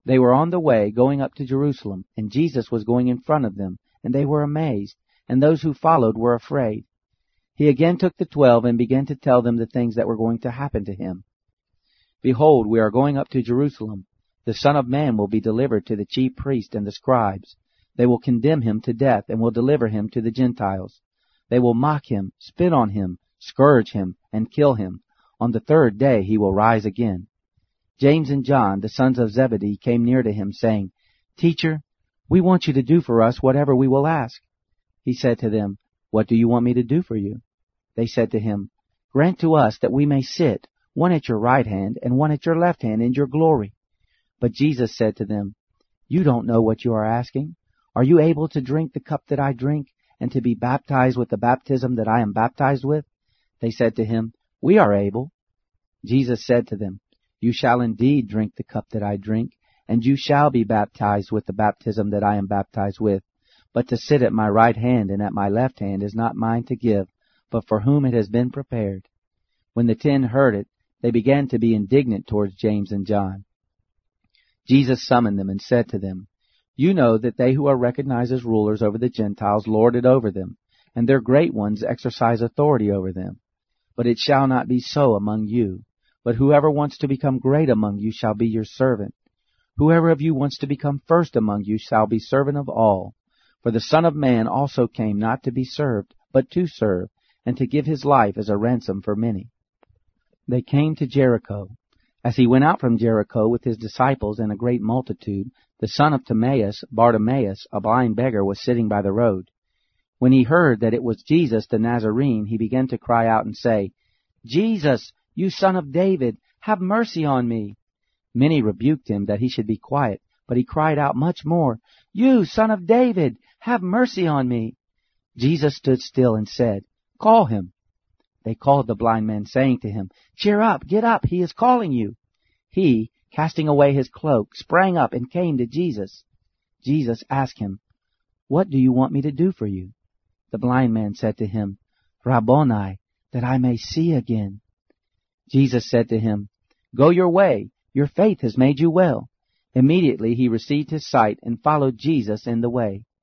They were on the way, going up to Jerusalem, and Jesus was going in front of them, and they were amazed, and those who followed were afraid. He again took the 12 and began to tell them the things that were going to happen to him. Behold, we are going up to Jerusalem. The Son of Man will be delivered to the chief priests and the scribes. They will condemn him to death and will deliver him to the Gentiles. They will mock him, spit on him, scourge him, and kill him. On the third day he will rise again. James and John, the sons of Zebedee, came near to him, saying, Teacher, we want you to do for us whatever we will ask. He said to them, What do you want me to do for you? They said to him, Grant to us that we may sit, one at your right hand and one at your left hand in your glory. But Jesus said to them, You don't know what you are asking. Are you able to drink the cup that I drink, and to be baptized with the baptism that I am baptized with? They said to him, We are able. Jesus said to them, You shall indeed drink the cup that I drink, and you shall be baptized with the baptism that I am baptized with. But to sit at my right hand and at my left hand is not mine to give, but for whom it has been prepared. When the 10 heard it, they began to be indignant towards James and John. Jesus summoned them and said to them, You know that they who are recognized as rulers over the Gentiles lord it over them, and their great ones exercise authority over them. But it shall not be so among you. But whoever wants to become great among you shall be your servant. Whoever of you wants to become first among you shall be servant of all. For the Son of Man also came not to be served, but to serve, and to give his life as a ransom for many. They came to Jericho. As he went out from Jericho with his disciples and a great multitude, the son of Timaeus, Bartimaeus, a blind beggar, was sitting by the road. When he heard that it was Jesus the Nazarene, he began to cry out and say, Jesus, you son of David, have mercy on me. Many rebuked him that he should be quiet, but he cried out much more, You son of David, have mercy on me. Jesus stood still and said, Call him. They called the blind man, saying to him, Cheer up, get up, he is calling you. He, casting away his cloak, sprang up and came to Jesus. Jesus asked him, What do you want me to do for you? The blind man said to him, Rabboni, that I may see again. Jesus said to him, Go your way, your faith has made you well. Immediately he received his sight and followed Jesus in the way.